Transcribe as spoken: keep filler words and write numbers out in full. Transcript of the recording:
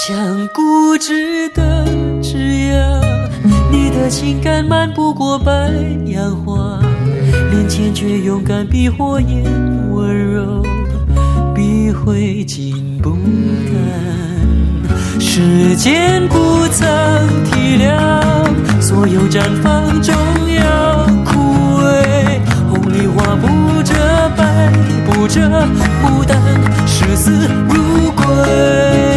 像固执的枝桠，你的情感瞒不过白杨花，脸前却勇敢比火焰温柔，比灰烬不淡。时间不曾体谅，所有绽放终要枯萎，红梨花不折白，不折牡丹，视死如归。